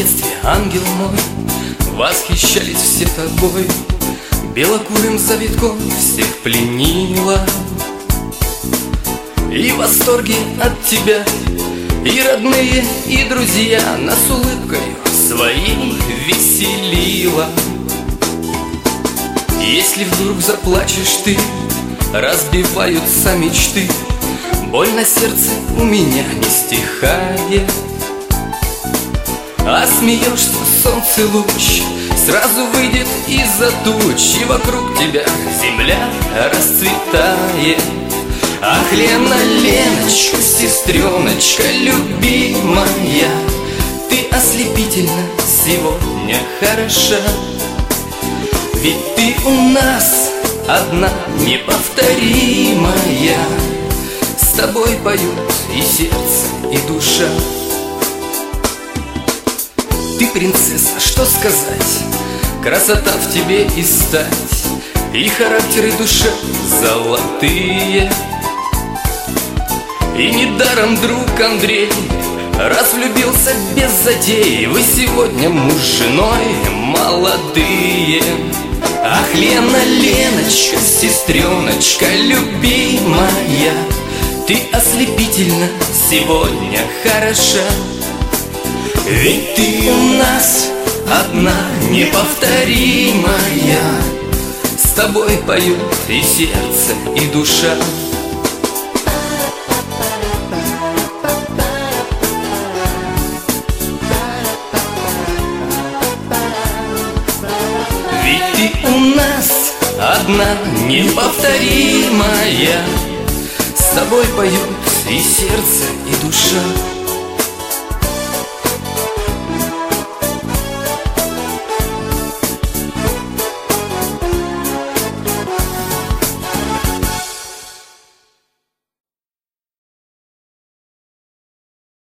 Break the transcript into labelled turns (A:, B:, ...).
A: детстве, ангел мой, восхищались все тобой. Белокурым завитком всех пленила, и восторги от тебя, и родные, и друзья нас улыбкою своей веселила. Если вдруг заплачешь ты, разбиваются мечты, боль на сердце у меня не стихает. А смеешься, солнце луч сразу выйдет из-за туч, и вокруг тебя земля расцветает. Ах, Лена, Леночка, сестреночка любимая, ты ослепительно сегодня хороша. Ведь ты у нас одна неповторимая, с тобой поют и сердце, и душа. Ты принцесса, что сказать, красота в тебе и стать, и характер, и душа золотые. И недаром друг Андрей раз влюбился без затей, вы сегодня муж с женой молодые. Ах, Лена, Леночка, сестреночка любимая, ты ослепительно сегодня хороша. Ведь ты у нас одна неповторимая, с тобой поют и сердце, и душа. Ведь ты у нас одна неповторимая, с тобой поют и сердце, и душа.